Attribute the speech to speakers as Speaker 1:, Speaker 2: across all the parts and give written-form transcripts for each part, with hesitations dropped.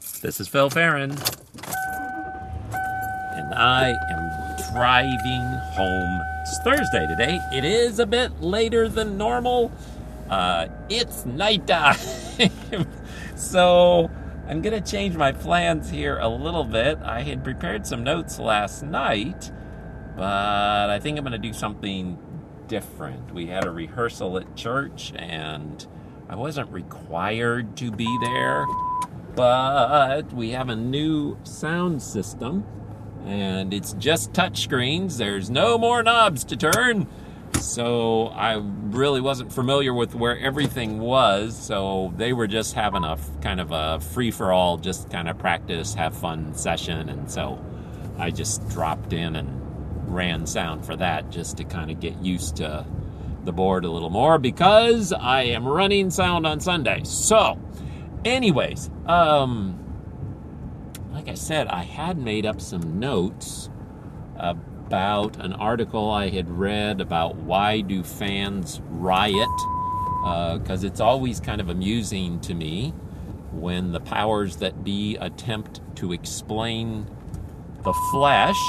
Speaker 1: This is Phil Farron, and I am driving home. It's Thursday today. It is a bit later than normal. It's nighttime. So I'm going to change my plans here a little bit. I had prepared some notes last night, but I think I'm going to do something different. We had a rehearsal at church, and I wasn't required to be there. But we have a new sound system, and it's just touchscreens. There's no more knobs to turn. So I really wasn't familiar with where everything was. So they were just having a kind of a free-for-all, just kind of practice, have fun session. And so I just dropped in and ran sound for that just to kind of get used to the board a little more, because I am running sound on Sunday. So anyways, like I said, I had made up some notes about an article I had read about why do fans riot, because it's always kind of amusing to me when the powers that be attempt to explain the flesh.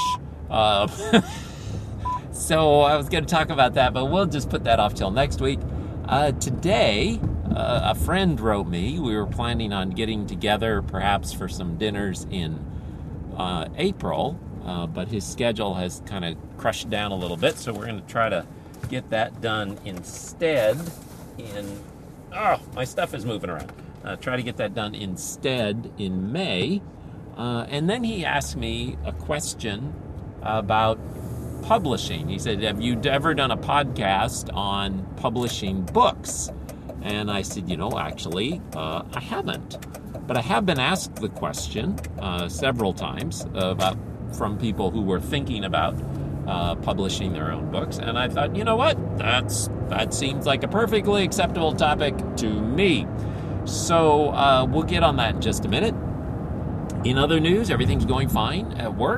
Speaker 1: So I was going to talk about that, but we'll just put that off till next week. Today, a friend wrote me. We were planning on getting together perhaps for some dinners in April, but his schedule has kind of crushed down a little bit, so we're going to try to get that done instead in... Oh, my stuff is moving around. Try to get that done instead in May. And then he asked me a question about publishing. He said, have you ever done a podcast on publishing books? And I said, actually, I haven't. But I have been asked the question several times from people who were thinking about publishing their own books. And I thought, you know what? That seems like a perfectly acceptable topic to me. So we'll get on that in just a minute. In other news, everything's going fine at work.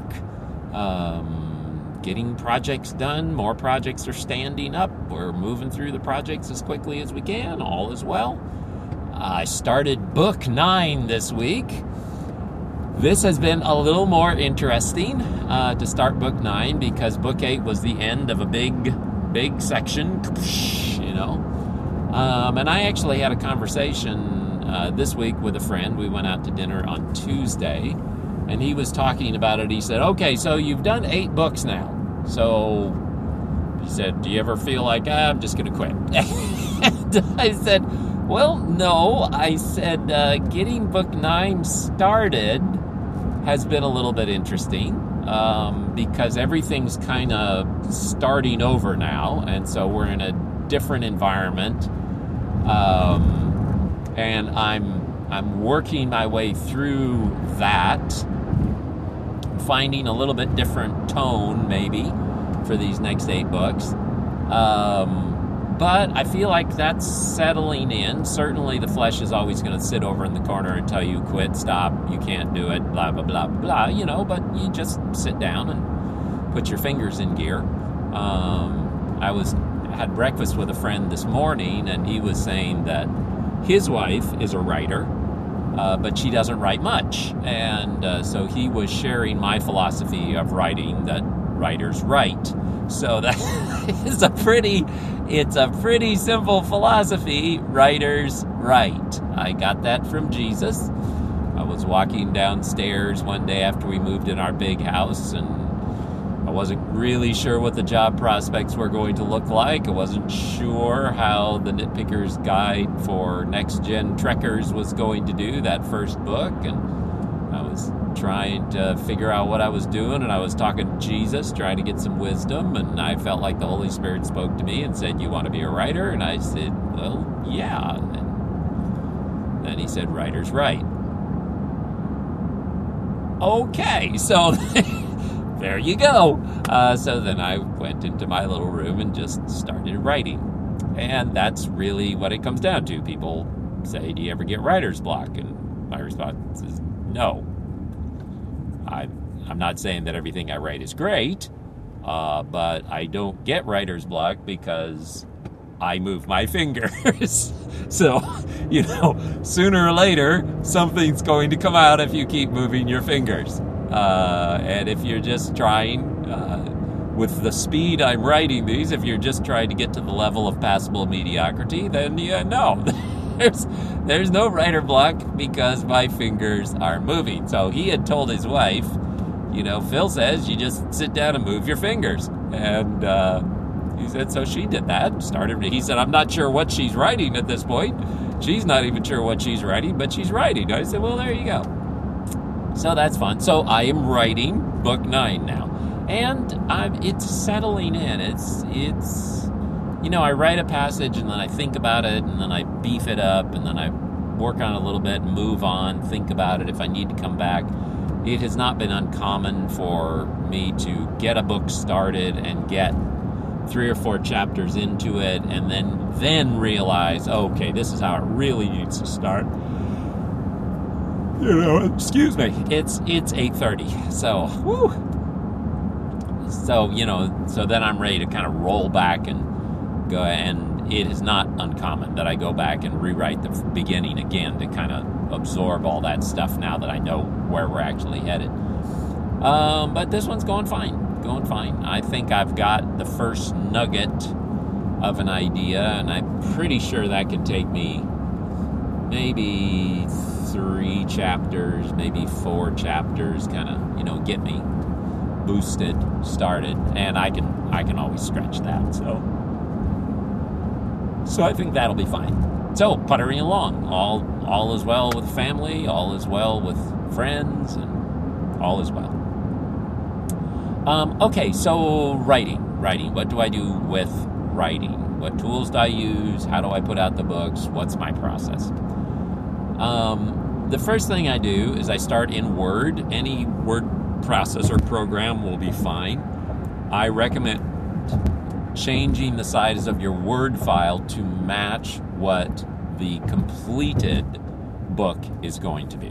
Speaker 1: Getting projects done. More projects are standing up. We're moving through the projects as quickly as we can. All is well. I started book 9 this week. This has been a little more interesting to start book 9, because book 8 was the end of a big section, and I actually had a conversation this week with a friend. We went out to dinner on Tuesday, and he was talking about it. He said, okay, so you've done 8 books now. So he said, do you ever feel like, I'm just going to quit? And I said, well, no. I said, getting book 9 started has been a little bit interesting because everything's kind of starting over now. And so we're in a different environment. And I'm working my way through that, finding a little bit different tone maybe for these next 8 books. But I feel like that's settling in. Certainly the flesh is always going to sit over in the corner and tell you, quit, stop, you can't do it, blah, blah, blah, blah, but you just sit down and put your fingers in gear. I had breakfast with a friend this morning, and he was saying that his wife is a writer, but she doesn't write much. And so he was sharing my philosophy of writing, that writers write. So that is a pretty simple philosophy. Writers write. I got that from Jesus. I was walking downstairs one day after we moved in our big house, and I wasn't really sure what the job prospects were going to look like. I wasn't sure how the Nitpicker's Guide for Next Gen Trekkers was going to do, that first book, and I was trying to figure out what I was doing, and I was talking to Jesus, trying to get some wisdom, and I felt like the Holy Spirit spoke to me and said, you want to be a writer? And I said, well, yeah. And then he said, writers write. Okay, so there you go. So then I went into my little room and just started writing. And that's really what it comes down to. People say, do you ever get writer's block? And my response is no. I'm not saying that everything I write is great, but I don't get writer's block because I move my fingers. So, sooner or later, something's going to come out if you keep moving your fingers. And if you're just trying, with the speed I'm writing these, if you're just trying to get to the level of passable mediocrity, then no. There's no writer block because my fingers are moving. So he had told his wife, Phil says you just sit down and move your fingers. And he said, so she did that. He said, I'm not sure what she's writing at this point. She's not even sure what she's writing, but she's writing. I said, well, there you go. So that's fun. So I am writing book 9 now. And it's settling in. It's I write a passage and then I think about it and then I beef it up and then I work on it a little bit and move on, think about it if I need to come back. It has not been uncommon for me to get a book started and get 3 or 4 chapters into it and then realize, okay, this is how it really needs to start. Excuse me. It's 8:30. So, whew. So then I'm ready to kind of roll back and go, and it is not uncommon that I go back and rewrite the beginning again to kind of absorb all that stuff now that I know where we're actually headed. But this one's going fine. I think I've got the first nugget of an idea, and I'm pretty sure that can take me maybe 3 chapters, maybe 4 chapters, kind of, get me boosted, started, and I can always stretch that. So I think that'll be fine. So puttering along, all is well with family, all is well with friends, and all is well. Okay, so writing. What do I do with writing? What tools do I use? How do I put out the books? What's my process? The first thing I do is I start in Word. Any word processor program will be fine. I recommend changing the size of your Word file to match what the completed book is going to be.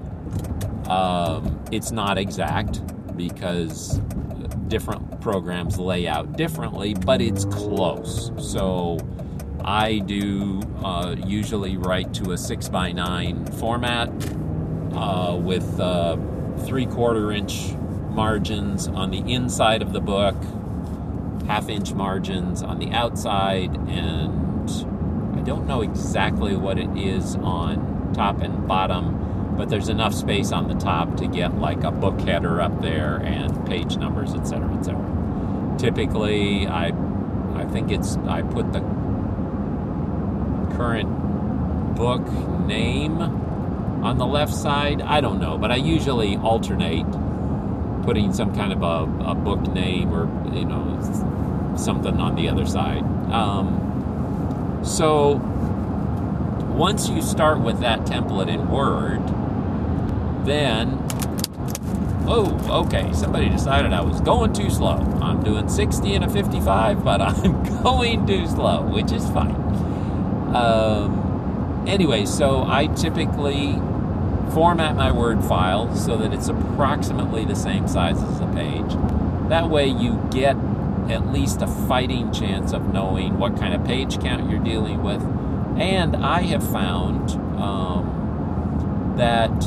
Speaker 1: It's not exact because different programs lay out differently, but it's close. So I do usually write to a 6x9 format with 3/4 inch margins on the inside of the book, 1/2 inch margins on the outside, and I don't know exactly what it is on top and bottom, but there's enough space on the top to get like a book header up there and page numbers, etc., etc. Typically, I put the current book name on the left side. I don't know, but I usually alternate putting some kind of a book name or something on the other side. So once you start with that template in Word, then okay, somebody decided I was going too slow. I'm doing 60 and a 55, but I'm going too slow, which is fine. Anyway, so I typically format my Word file so that it's approximately the same size as a page. That way you get at least a fighting chance of knowing what kind of page count you're dealing with. And I have found that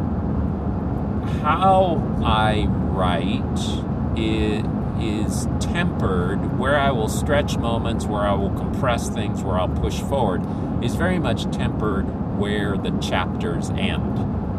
Speaker 1: how I write is tempered, where I will stretch moments, where I will compress things, where I'll push forward, is very much tempered where the chapters end.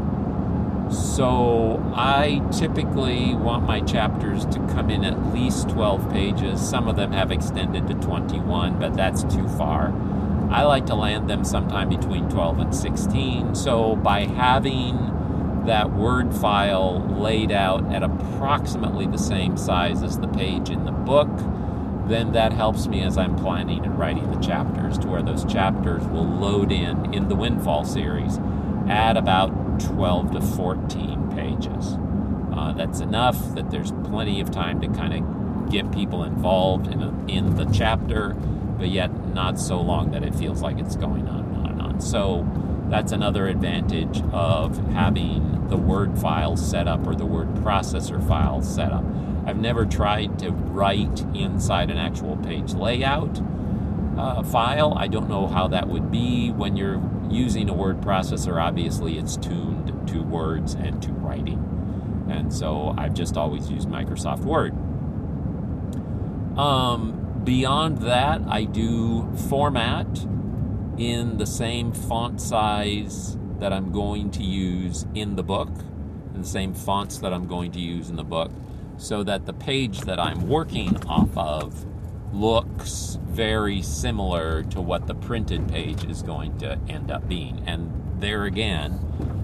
Speaker 1: So I typically want my chapters to come in at least 12 pages. Some of them have extended to 21, but that's too far. I like to land them sometime between 12 and 16. So by having that Word file laid out at approximately the same size as the page in the book, then that helps me as I'm planning and writing the chapters, to where those chapters will load in the Windfall series at about 12 to 14 pages. That's enough that there's plenty of time to kind of get people involved in the chapter, but yet not so long that it feels like it's going on and on and on. So that's another advantage of having the Word file set up, or the word processor file set up. I've never tried to write inside an actual page layout, file. I don't know how that would be when you're using a word processor. Obviously, it's tuned to words and to writing. And so I've just always used Microsoft Word. Beyond that, I do format in the same font size that I'm going to use in the book, and the same fonts that I'm going to use in the book, so that the page that I'm working off of looks very similar to what the printed page is going to end up being. And there again,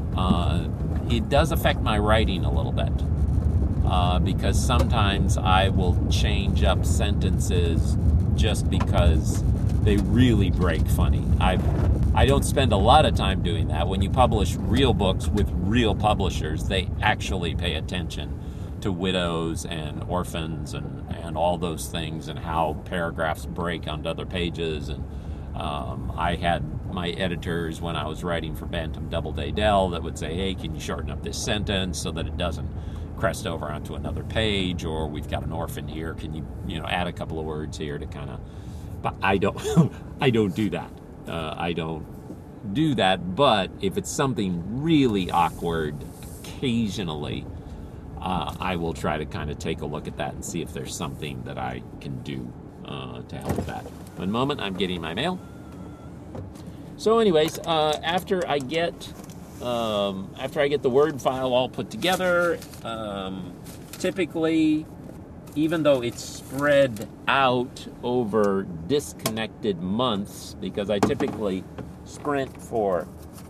Speaker 1: it does affect my writing a little bit, because sometimes I will change up sentences just because they really break funny. I don't spend a lot of time doing that. When you publish real books with real publishers, they actually pay attention to widows and orphans and all those things, and how paragraphs break onto other pages. And I had my editors, when I was writing for Bantam Doubleday Dell, that would say, hey, can you shorten up this sentence so that it doesn't crest over onto another page, or we've got an orphan here, can you add a couple of words here to kind of... But I don't I don't do that. I don't do that, but if it's something really awkward, occasionally I will try to kind of take a look at that and see if there's something that I can do to help with that. One moment, I'm getting my mail. So anyways, after I get the Word file all put together, typically, even though it's spread out over disconnected months, because I typically sprint for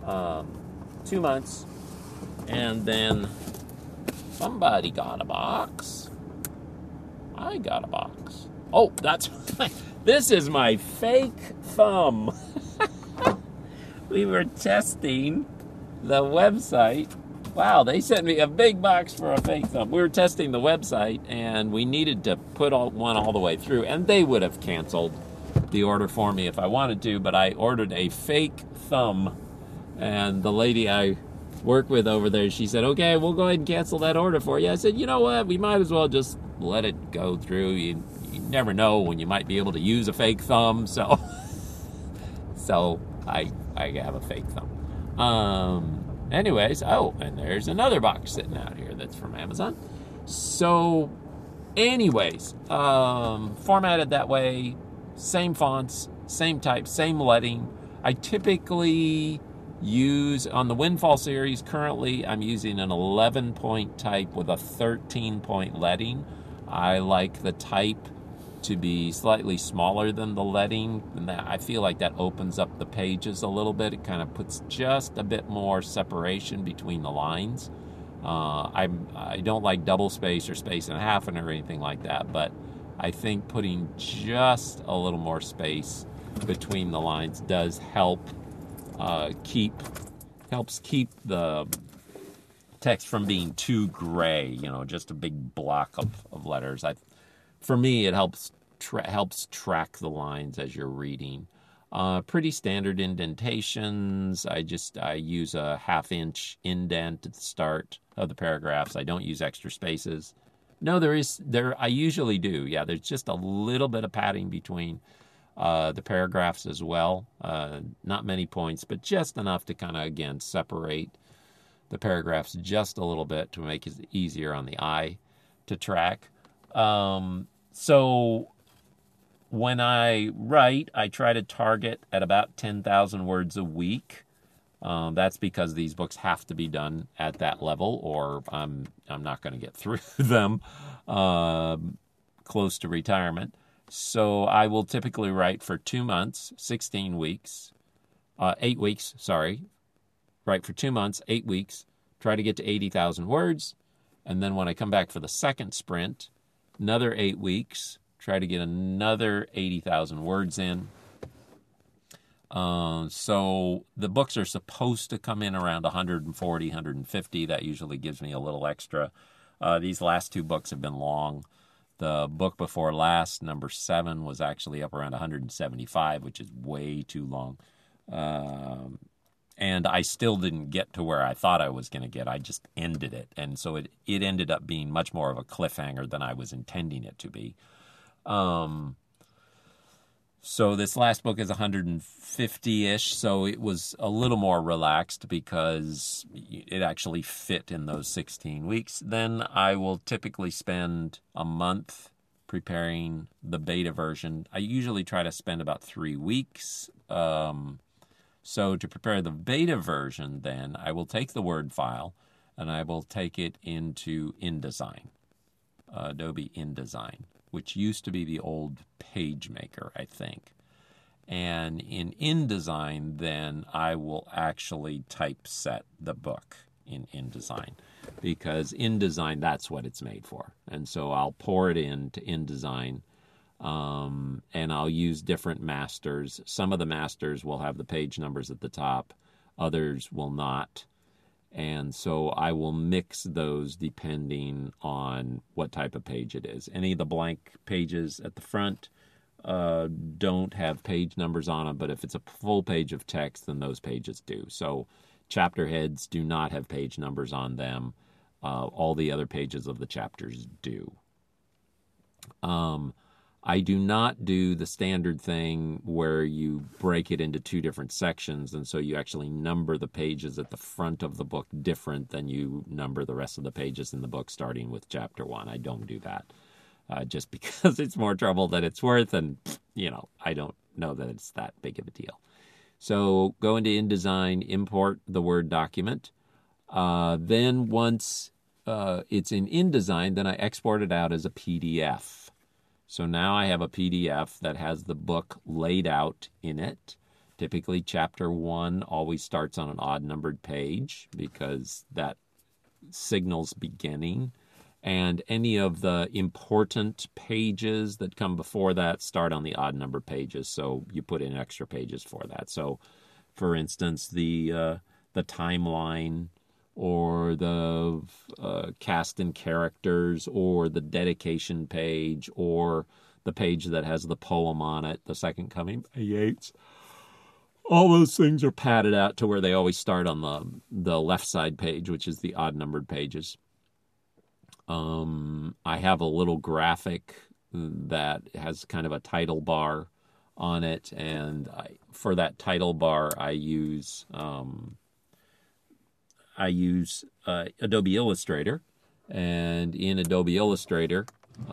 Speaker 1: 2 months, and then somebody got a box. I got a box. Oh, this is my fake thumb. We were testing the website. Wow, they sent me a big box for a fake thumb. We were testing the website, and we needed to put one all the way through, and they would have canceled the order for me if I wanted to, but I ordered a fake thumb, and the lady I work with over there, she said, okay, we'll go ahead and cancel that order for you. I said, you know what, we might as well just let it go through. You never know when you might be able to use a fake thumb, so I have a fake thumb. Anyways, and there's another box sitting out here that's from Amazon. So, anyways, formatted that way, same fonts, same type, same leading. I typically use, on the Windfall series, currently I'm using an 11-point type with a 13-point leading. I like the type to be slightly smaller than the leading, and I feel like that opens up the pages a little bit. It kind of puts just a bit more separation between the lines. I don't like double space or space and a half or anything like that, but I think putting just a little more space between the lines does help keep the text from being too gray, just a big block of letters. For me, it helps track the lines as you're reading. Pretty standard indentations. I use a 1/2-inch indent at the start of the paragraphs. I don't use extra spaces. No, I usually do. Yeah, there's just a little bit of padding between the paragraphs as well. Not many points, but just enough to kind of, again, separate the paragraphs just a little bit to make it easier on the eye to track. So when I write, I try to target at about 10,000 words a week. That's because these books have to be done at that level, or I'm not going to get through them close to retirement. So I will typically write for 2 months, 8 weeks, write for 2 months, 8 weeks, try to get to 80,000 words. And then when I come back for the second sprint, another 8 weeks, try to get another 80,000 words in. So the books are supposed to come in around 140, 150. That usually gives me a little extra. These last 2 books have been long. The book before last, number 7, was actually up around 175, which is way too long. And I still didn't get to where I thought I was going to get. I just ended it. And so it ended up being much more of a cliffhanger than I was intending it to be. So this last book is 150-ish, so it was a little more relaxed because it actually fit in those 16 weeks. Then I will typically spend a month preparing the beta version. I usually try to spend about 3 weeks. So to prepare the beta version, then I will take the Word file and I will take it into InDesign, Adobe InDesign, which used to be the old PageMaker, I think. And in InDesign, then I will actually typeset the book in InDesign, because InDesign, that's what it's made for. And so I'll pour it into InDesign, and I'll use different masters. Some of the masters will have the page numbers at the top, others will not. And so I will mix those depending on what type of page it is. Any of the blank pages at the front don't have page numbers on them, but if it's a full page of text, then those pages do. So chapter heads do not have page numbers on them. All the other pages of the chapters do. I do not do the standard thing where you break it into 2 different sections, and so you actually number the pages at the front of the book different than you number the rest of the pages in the book starting with chapter 1. I don't do that, just because it's more trouble than it's worth, and, I don't know that it's that big of a deal. So go into InDesign, import the Word document. Then once it's in InDesign, then I export it out as a PDF. So now I have a PDF that has the book laid out in it. Typically, chapter 1 always starts on an odd-numbered page because that signals beginning. And any of the important pages that come before that start on the odd-numbered pages, so you put in extra pages for that. So, for instance, the timeline, or the cast and characters, or the dedication page, or the page that has the poem on it, The Second Coming by Yeats. All those things are padded out to where they always start on the left side page, which is the odd-numbered pages. I have a little graphic that has kind of a title bar on it, and for that title bar, I use Adobe Illustrator, and in Adobe Illustrator,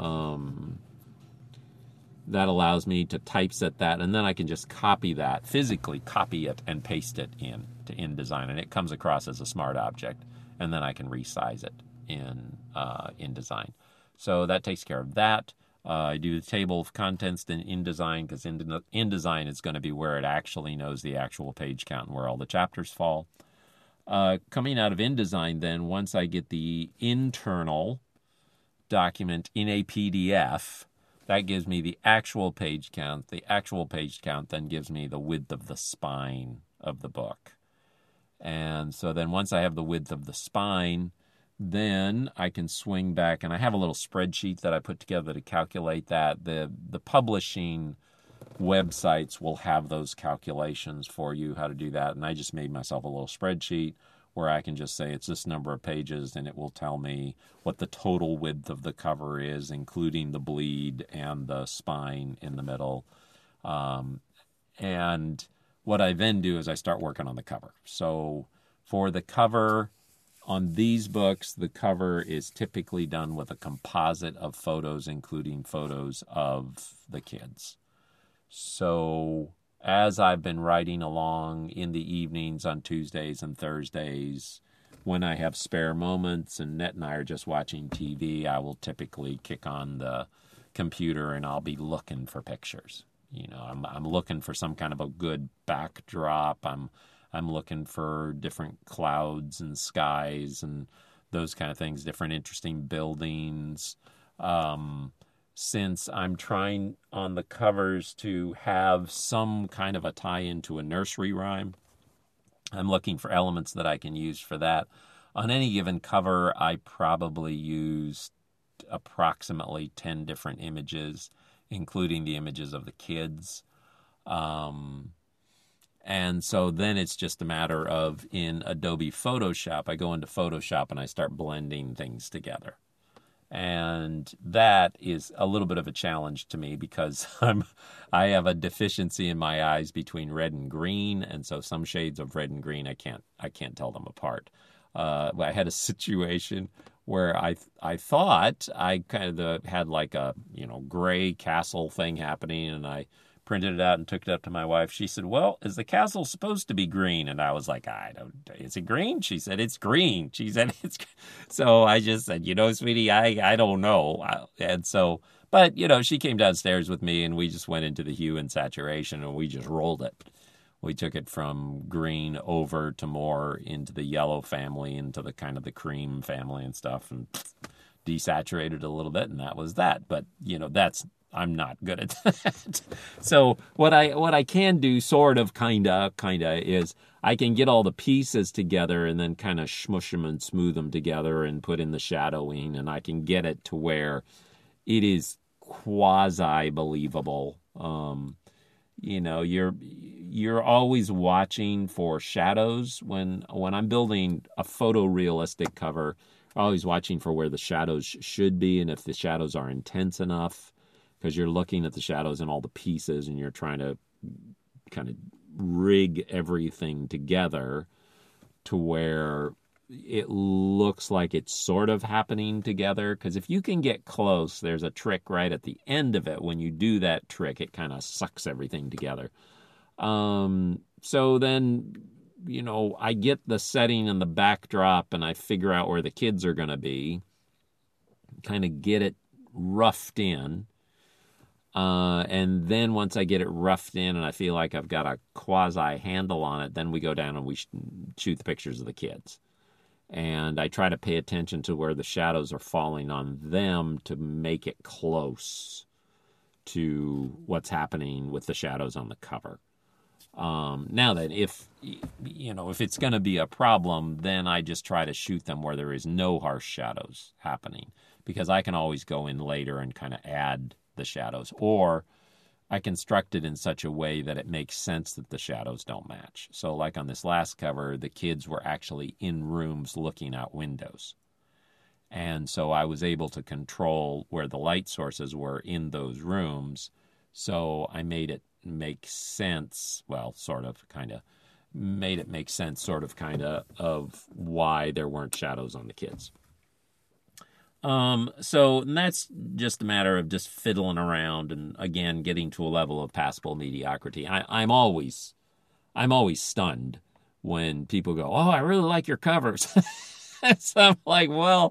Speaker 1: that allows me to typeset that, and then I can just physically copy it, and paste it into InDesign, and it comes across as a smart object, and then I can resize it in InDesign. So that takes care of that. I do the table of contents in InDesign, because InDesign is going to be where it actually knows the actual page count and where all the chapters fall. Coming out of InDesign, then, once I get the internal document in a PDF, that gives me the actual page count. The actual page count then gives me the width of the spine of the book. And so then once I have the width of the spine, then I can swing back, and I have a little spreadsheet that I put together to calculate that. The publishing websites will have those calculations for you, how to do that. And I just made myself a little spreadsheet where I can just say it's this number of pages, and it will tell me what the total width of the cover is, including the bleed and the spine in the middle. And what I then do is I start working on the cover. So for the cover on these books, the cover is typically done with a composite of photos, including photos of the kids. So as I've been writing along in the evenings on Tuesdays and Thursdays, when I have spare moments and Net and I are just watching TV, I will typically kick on the computer and I'll be looking for pictures. I'm looking for some kind of a good backdrop. I'm looking for different clouds and skies and those kind of things, different interesting buildings. Since I'm trying on the covers to have some kind of a tie-in to a nursery rhyme, I'm looking for elements that I can use for that. On any given cover, I probably use approximately 10 different images, including the images of the kids. And so then it's just a matter of, in Adobe Photoshop, I go into Photoshop and I start blending things together. And that is a little bit of a challenge to me because I have a deficiency in my eyes between red and green, and so some shades of red and green I can't tell them apart. I had a situation where I thought I kind of had like a gray castle thing happening, and I printed it out and took it up to my wife. She said, "Well, is the castle supposed to be green?" And I was like, "I don't. Is it green?" She said, "It's green." She said, "It's." So I just said, "Sweetie, I don't know." And so, but she came downstairs with me, and we just went into the hue and saturation, and we just rolled it. We took it from green over to more into the yellow family, into the kind of the cream family and stuff, and desaturated a little bit, and that was that. But I'm not good at that. So what I can do, sort of, kinda, is I can get all the pieces together and then kind of smush them and smooth them together and put in the shadowing, and I can get it to where it is quasi believable. You're always watching for shadows when I'm building a photorealistic cover. I'm always watching for where the shadows should be and if the shadows are intense enough, because you're looking at the shadows and all the pieces and you're trying to kind of rig everything together to where it looks like it's sort of happening together. Because if you can get close, there's a trick right at the end of it. When you do that trick, it kind of sucks everything together. So then, I get the setting and the backdrop and I figure out where the kids are going to be, kind of get it roughed in. And then once I get it roughed in and I feel like I've got a quasi handle on it, then we go down and we shoot the pictures of the kids. And I try to pay attention to where the shadows are falling on them to make it close to what's happening with the shadows on the cover. Now then, if it's going to be a problem, then I just try to shoot them where there is no harsh shadows happening, because I can always go in later and kind of add the shadows, or I construct it in such a way that it makes sense that the shadows don't match. So like on this last cover, the kids were actually in rooms looking out windows. And so I was able to control where the light sources were in those rooms. So I made it make sense, well, sort of, kind of, made it make sense, sort of, kind of why there weren't shadows on the kids. So that's just a matter of just fiddling around and, again, getting to a level of passable mediocrity. I'm always stunned when people go, "Oh, I really like your covers." So I'm like, well,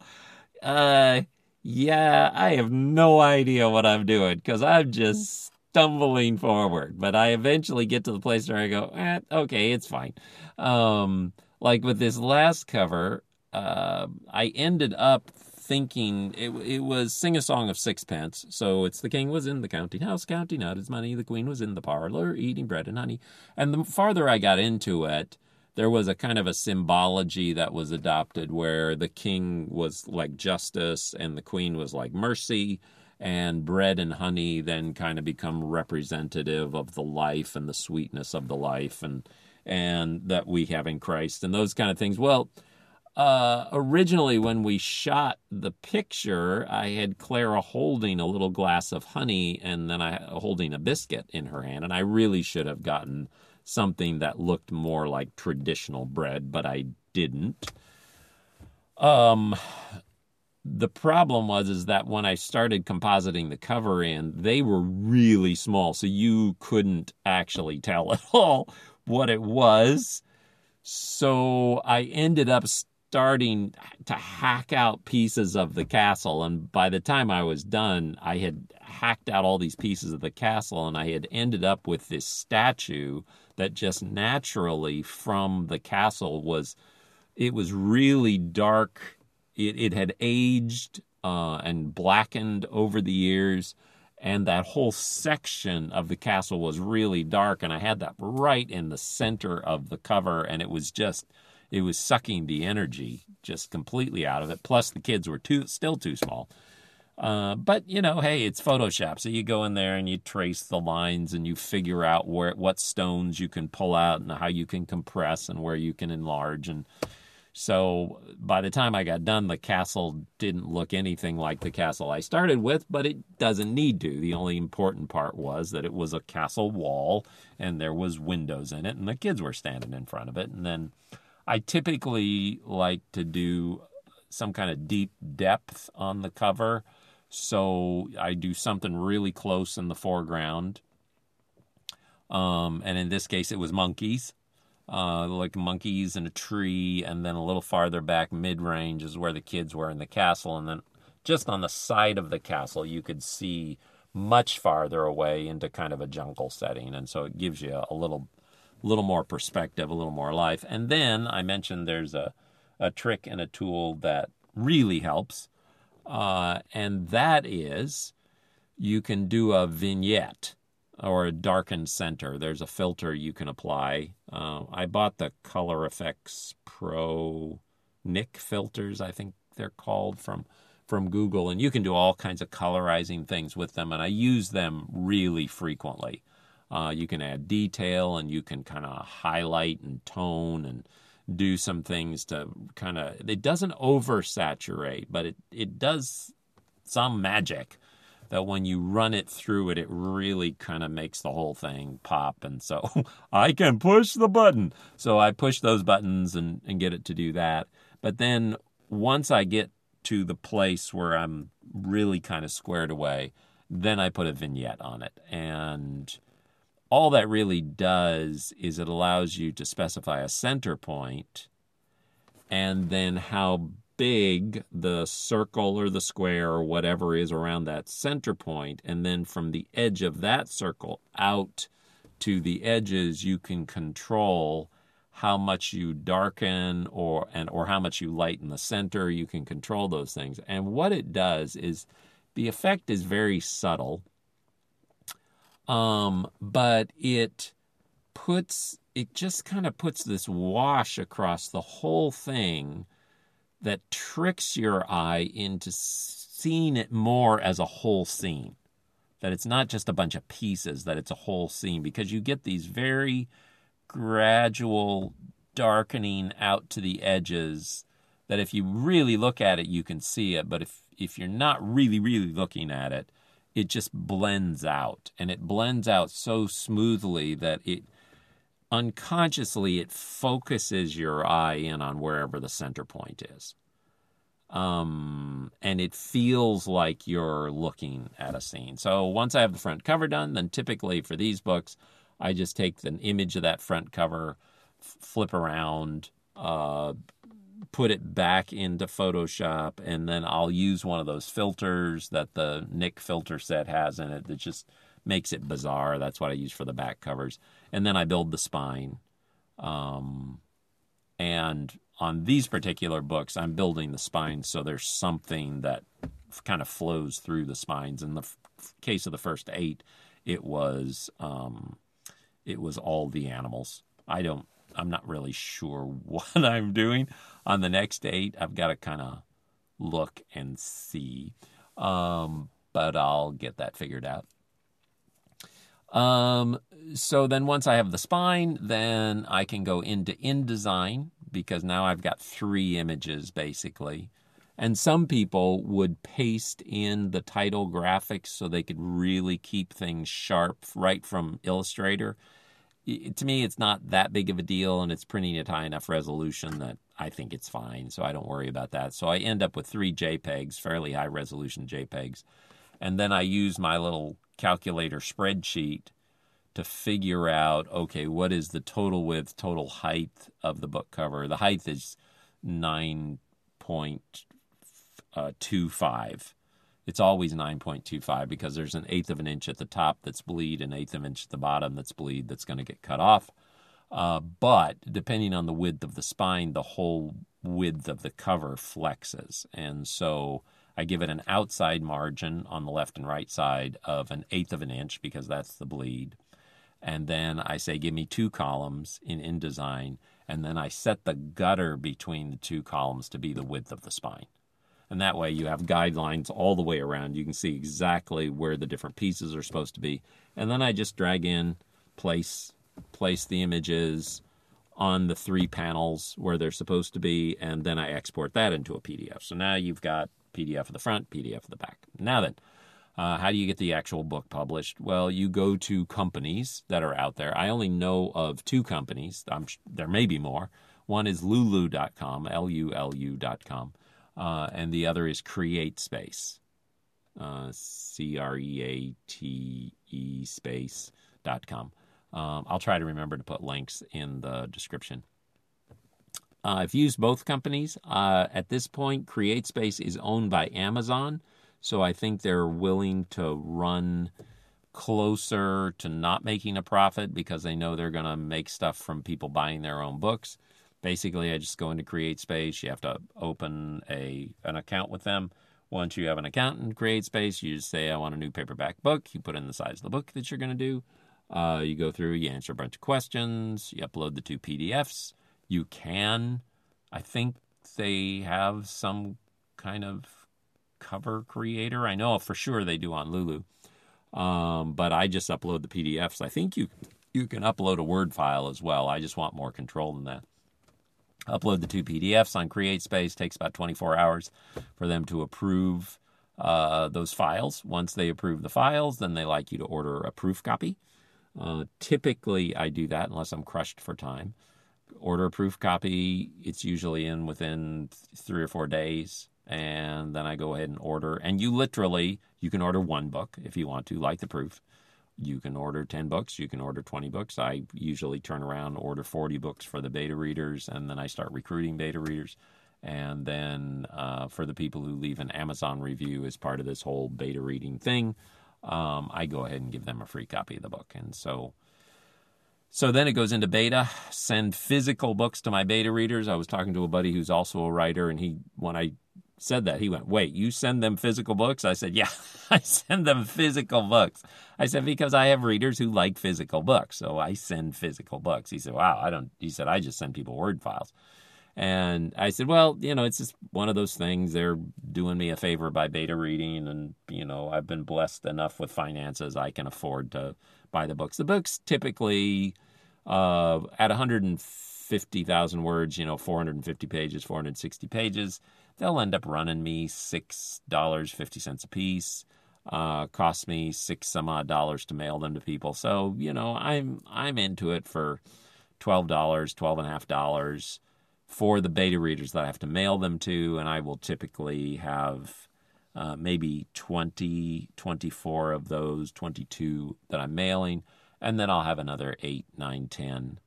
Speaker 1: yeah, I have no idea what I'm doing because I'm just stumbling forward. But I eventually get to the place where I go, okay, it's fine. Like with this last cover, I ended up thinking it was Sing a Song of Sixpence. So it's the king was in the counting house, counting out his money. The queen was in the parlor, eating bread and honey. And the farther I got into it, there was a kind of a symbology that was adopted where the king was like justice and the queen was like mercy, and bread and honey then kind of become representative of the life and the sweetness of the life and that we have in Christ and those kind of things. Well, originally when we shot the picture, I had Clara holding a little glass of honey and then holding a biscuit in her hand, and I really should have gotten something that looked more like traditional bread, but I didn't. The problem is that when I started compositing the cover in, they were really small, so you couldn't actually tell at all what it was. So I ended up starting to hack out pieces of the castle, and by the time I was done, I had hacked out all these pieces of the castle, and I had ended up with this statue that just naturally from the castle was really dark. It had aged and blackened over the years, and that whole section of the castle was really dark, and I had that right in the center of the cover, and it was sucking the energy just completely out of it. Plus, the kids were still too small. But, hey, it's Photoshop, so you go in there and you trace the lines and you figure out what stones you can pull out and how you can compress and where you can enlarge and So by the time I got done, the castle didn't look anything like the castle I started with, but it doesn't need to. The only important part was that it was a castle wall and there was windows in it and the kids were standing in front of it. And then I typically like to do some kind of deep depth on the cover. So I do something really close in the foreground. And in this case, it was monkeys. Like monkeys in a tree, and then a little farther back, mid-range, is where the kids were in the castle. And then just on the side of the castle, you could see much farther away into kind of a jungle setting. And so it gives you a little more perspective, a little more life. And then I mentioned there's a trick and a tool that really helps. And that is you can do a vignette or a darkened center. There's a filter you can apply. I bought the Color Effects Pro Nik filters, I think they're called, from Google, and you can do all kinds of colorizing things with them, and I use them really frequently. You can add detail, and you can kind of highlight and tone and do some things to kind of... It doesn't oversaturate, but it does some magic that when you run it through it really kind of makes the whole thing pop. And so I can push the button. So I push those buttons and get it to do that. But then once I get to the place where I'm really kind of squared away, then I put a vignette on it. And all that really does is it allows you to specify a center point and then how big the circle or the square or whatever is around that center point, and then from the edge of that circle out to the edges, you can control how much you darken or how much you lighten the center. You can control those things. And what it does is the effect is very subtle, but it just kind of puts this wash across the whole thing that tricks your eye into seeing it more as a whole scene. That it's not just a bunch of pieces, that it's a whole scene, because you get these very gradual darkening out to the edges that if you really look at it, you can see it. But if you're not really, really looking at it, it just blends out. And it blends out so smoothly that it unconsciously, it focuses your eye in on wherever the center point is. And it feels like you're looking at a scene. So once I have the front cover done, then typically for these books, I just take an image of that front cover, flip around, put it back into Photoshop, and then I'll use one of those filters that the Nik filter set has in it that just makes it bizarre. That's what I use for the back covers. And then I build the spine. And on these particular books, I'm building the spine so there's something that kind of flows through the spines. In the case of the first 8, it was all the animals. I'm not really sure what I'm doing. On the next 8, I've got to kind of look and see. But I'll get that figured out. So then once I have the spine, then I can go into InDesign, because now I've got 3 images basically. And some people would paste in the title graphics so they could really keep things sharp right from Illustrator. To me, it's not that big of a deal, and it's printing at high enough resolution that I think it's fine, so I don't worry about that. So I end up with 3 JPEGs, fairly high-resolution JPEGs, and then I use my little calculator spreadsheet to figure out, okay, what is the total width, total height of the book cover. The height is 9.25. It's always 9.25 because there's 1/8 of an inch at the top that's bleed, and 1/8 of an inch at the bottom that's bleed that's going to get cut off. But depending on the width of the spine, the whole width of the cover flexes. And so I give it an outside margin on the left and right side of 1/8 of an inch because that's the bleed. And then I say, give me 2 columns in InDesign, and then I set the gutter between the 2 columns to be the width of the spine. And that way you have guidelines all the way around. You can see exactly where the different pieces are supposed to be. And then I just drag in, place the images, on the 3 panels where they're supposed to be, and then I export that into a PDF. So now you've got PDF of the front, PDF of the back. Now then, how do you get the actual book published? Well, you go to companies that are out there. I only know of 2 companies. There may be more. One is Lulu.com, Lulu.com, and the other is CreateSpace, CREATE space.com. I'll try to remember to put links in the description. I've used both companies. At this point, CreateSpace is owned by Amazon, so I think they're willing to run closer to not making a profit because they know they're going to make stuff from people buying their own books. Basically, I just go into CreateSpace. You have to open an account with them. Once you have an account in CreateSpace, you just say, I want a new paperback book. You put in the size of the book that you're going to do. You go through, you answer a bunch of questions, you upload the 2 PDFs. You can, I think they have some kind of cover creator. I know for sure they do on Lulu. But I just upload the PDFs. I think you can upload a Word file as well. I just want more control than that. Upload the 2 PDFs on CreateSpace. Takes about 24 hours for them to approve those files. Once they approve the files, then they like you to order a proof copy. Typically, I do that unless I'm crushed for time. Order a proof copy. It's usually in within 3 or 4 days. And then I go ahead and order. And you can order 1 book if you want to, like the proof. You can order 10 books. You can order 20 books. I usually turn around and order 40 books for the beta readers, and then I start recruiting beta readers. And then for the people who leave an Amazon review as part of this whole beta reading thing, I go ahead and give them a free copy of the book. And so then it goes into beta. Send physical books to my beta readers. I was talking to a buddy who's also a writer, and when I said that, he went, wait, you send them physical books? I said, yeah, I send them physical books. I said, because I have readers who like physical books, so I send physical books. He said, wow, he said, I just send people Word files. And I said, well, it's just one of those things. They're doing me a favor by beta reading, and, I've been blessed enough with finances. I can afford to buy the books. The books typically, at 150,000 words, 450 pages, 460 pages, they'll end up running me $6.50 a piece. Costs me $6 some odd to mail them to people. So, I'm into it for $12, $12.50 for the beta readers that I have to mail them to, and I will typically have maybe 20, 24 of those, 22 that I'm mailing, and then I'll have another 8, 9, 10,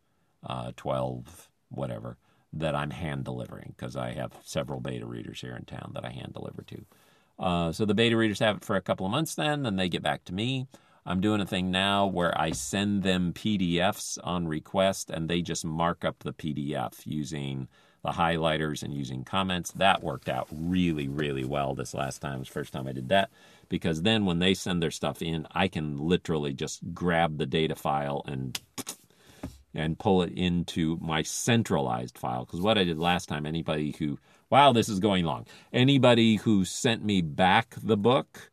Speaker 1: 12, whatever, that I'm hand delivering, because I have several beta readers here in town that I hand deliver to. So the beta readers have it for a couple of months then they get back to me. I'm doing a thing now where I send them PDFs on request, and they just mark up the PDF using the highlighters and using comments. That worked out really, really well this last time. It was the first time I did that, because then when they send their stuff in, I can literally just grab the data file and pull it into my centralized file. Because what I did last time, anybody who sent me back the book,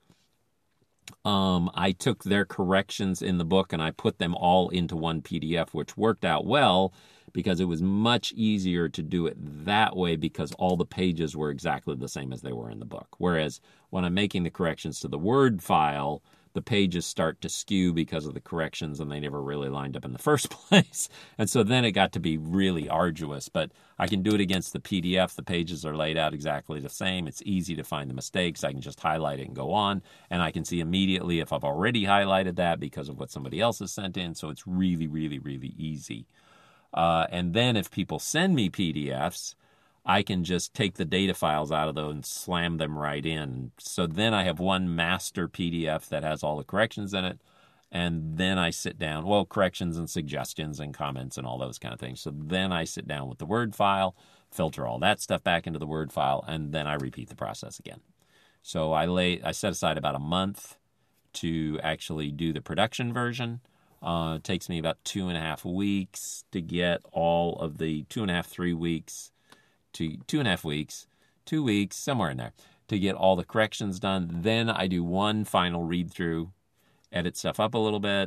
Speaker 1: I took their corrections in the book and I put them all into one PDF, which worked out well because it was much easier to do it that way because all the pages were exactly the same as they were in the book. Whereas when I'm making the corrections to the Word file, the pages start to skew because of the corrections, and they never really lined up in the first place. And so then it got to be really arduous. But I can do it against the PDF. The pages are laid out exactly the same. It's easy to find the mistakes. I can just highlight it and go on. And I can see immediately if I've already highlighted that because of what somebody else has sent in. So it's really, really, really easy. And then if people send me PDFs, I can just take the data files out of those and slam them right in. So then I have one master PDF that has all the corrections in it. And then I sit down, corrections and suggestions and comments and all those kind of things. So then I sit down with the Word file, filter all that stuff back into the Word file, and then I repeat the process again. So I set aside about a month to actually do the production version. It takes me about 2.5 weeks to get all of the 3 weeks to 2.5 weeks, 2 weeks, somewhere in there, to get all the corrections done. Then I do one final read-through, edit stuff up a little bit,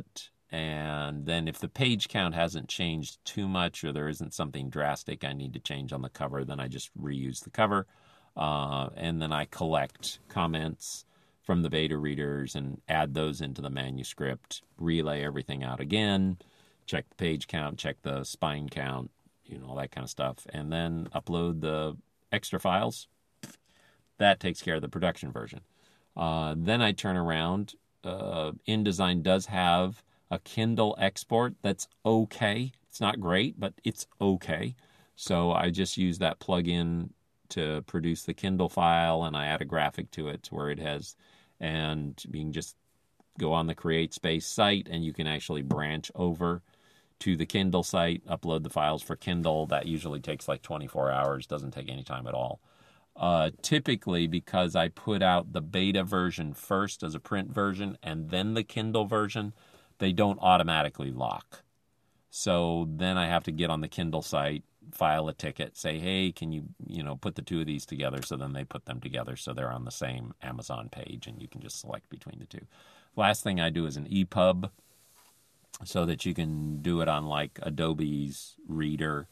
Speaker 1: And then if the page count hasn't changed too much or there isn't something drastic I need to change on the cover, then I just reuse the cover. And then I collect comments from the beta readers and add those into the manuscript, relay everything out again, check the page count, check the spine count, all that kind of stuff, and then upload the extra files. That takes care of the production version. Then I turn around. InDesign does have a Kindle export that's okay. It's not great, but it's okay. So I just use that plugin to produce the Kindle file, and I add a graphic to it to where it has, and you can just go on the CreateSpace site, and you can actually branch over to the Kindle site, upload the files for Kindle. That usually takes like 24 hours, doesn't take any time at all. Typically, because I put out the beta version first as a print version and then the Kindle version, they don't automatically lock. So then I have to get on the Kindle site, file a ticket, say, hey, can you, put the two of these together? So then they put them together so they're on the same Amazon page and you can just select between the two. Last thing I do is an EPUB so that you can do it on like Adobe's Reader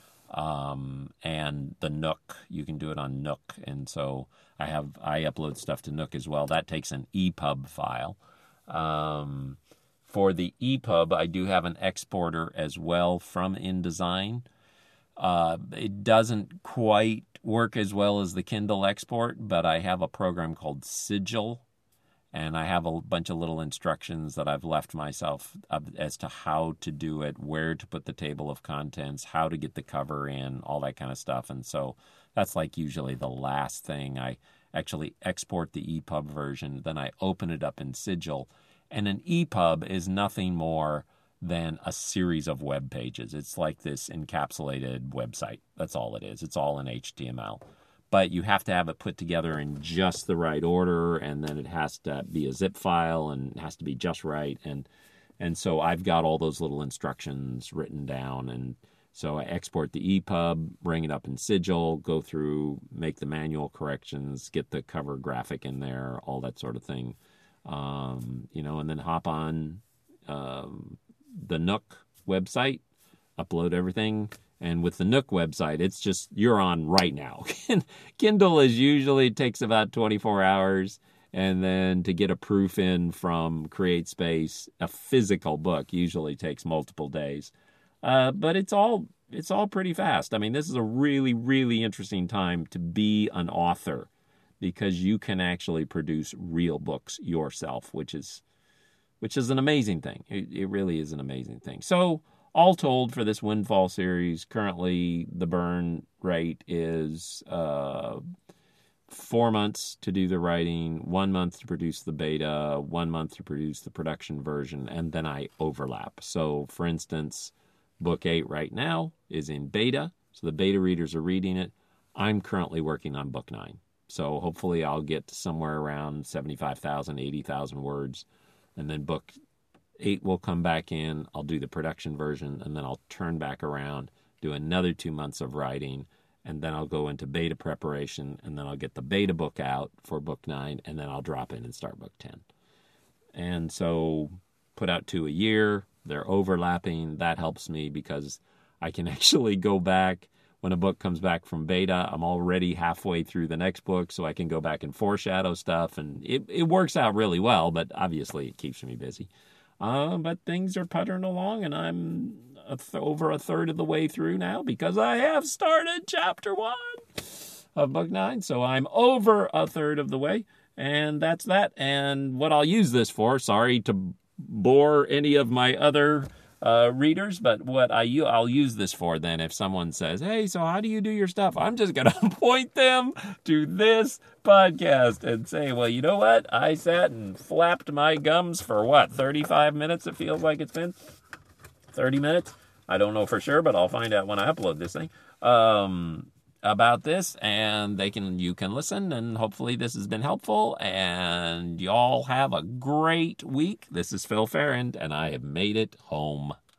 Speaker 1: and the Nook. You can do it on Nook. And so I upload stuff to Nook as well. That takes an EPUB file. For the EPUB, I do have an exporter as well from InDesign. It doesn't quite work as well as the Kindle export, but I have a program called Sigil, and I have a bunch of little instructions that I've left myself as to how to do it, where to put the table of contents, how to get the cover in, all that kind of stuff. And so that's like usually the last thing. I actually export the EPUB version, then I open it up in Sigil. And an EPUB is nothing more than a series of web pages. It's like this encapsulated website. That's all it is. It's all in HTML. But you have to have it put together in just the right order, and then it has to be a zip file, and it has to be just right. And so I've got all those little instructions written down. And so I export the EPUB, bring it up in Sigil, go through, make the manual corrections, get the cover graphic in there, all that sort of thing. And then hop on the Nook website, upload everything. And with the Nook website, it's just, you're on right now. Kindle usually takes about 24 hours. And then to get a proof in from CreateSpace, a physical book usually takes multiple days. But it's all pretty fast. I mean, this is a really, really interesting time to be an author, because you can actually produce real books yourself, which is an amazing thing. It really is an amazing thing. So all told, for this Windfall series, currently the burn rate is 4 months to do the writing, 1 month to produce the beta, 1 month to produce the production version, and then I overlap. So, for instance, book 8 right now is in beta, so the beta readers are reading it. I'm currently working on book 9. So hopefully I'll get to somewhere around 75,000, 80,000 words. And then book 8 will come back in. I'll do the production version, and then I'll turn back around, do another 2 months of writing, and then I'll go into beta preparation, and then I'll get the beta book out for book 9, and then I'll drop in and start book 10. And so put out 2 a year. They're overlapping. That helps me because I can actually go back. When a book comes back from beta, I'm already halfway through the next book, so I can go back and foreshadow stuff, and it works out really well, but obviously it keeps me busy. But things are puttering along, and I'm over a third of the way through now because I have started chapter 1 of book 9, so I'm over a third of the way, and that's that. And what I'll use this for, sorry to bore any of my other readers, but what I'll use this for then, if someone says, hey, so how do you do your stuff? I'm just going to point them to this podcast and say, well, you know what? I sat and flapped my gums for 35 minutes? It feels like it's been 30 minutes. I don't know for sure, but I'll find out when I upload this thing about this, and you can listen, and hopefully this has been helpful, and y'all have a great week. This is Phil Ferrand, and I have made it home.